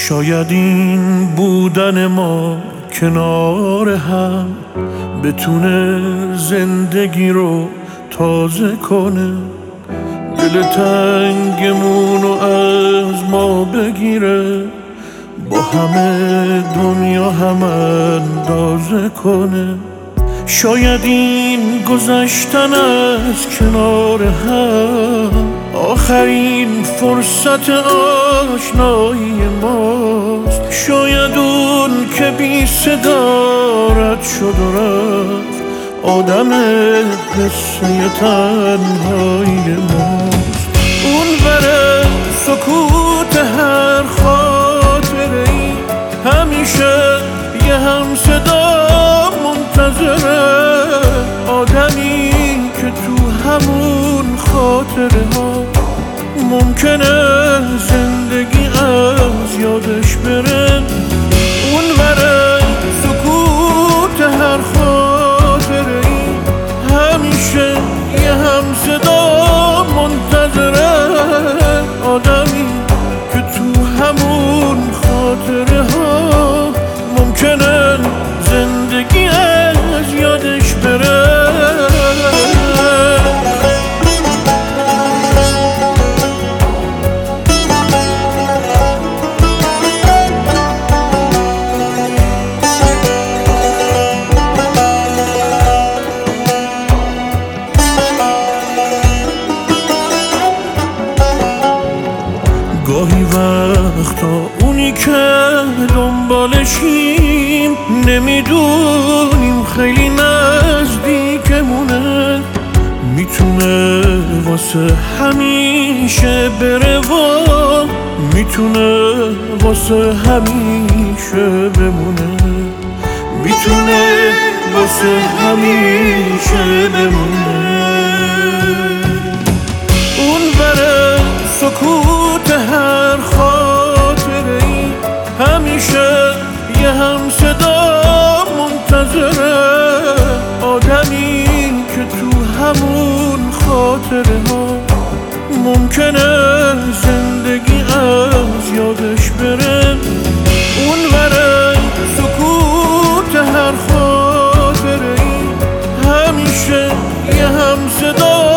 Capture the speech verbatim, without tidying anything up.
شاید این بودن ما کنار هم بتونه زندگی رو تازه کنه، دل تنگمون رو از ما بگیره، با همه دنیا هم اندازه کنه. شاید این گذشتن از کنار هم آخرین فرصت آشنایی ماست. شاید اون که بی صدا رد شد و رفت آدم قصه تنهایی ماست. اون بره سکوت هر خاطره ای همیشه یه هم صدا منتظره، آدمی که تو همون خاطره ها ممکنه زندگی از یادش بره. اون بره سکوت هر خاطره ای همیشه یه هم صدا منتظره، آدمی که تو همون خاطره ها ممکنه زندگی از یادش بره. گاهی وقتا اونی که دنبالشیم نمیدونیم خیلی نزدیکمونه، میتونه واسه همیشه بره و میتونه واسه همیشه بمونه، میتونه واسه همیشه بمونه. اون بره سکوت هر خاطره ای همیشه یه هم صدا منتظره، آدمی که تو همون خاطره ها ممکنه زندگی از یادش بره. اون بره سکوت هر خاطره ای همیشه یه هم صدا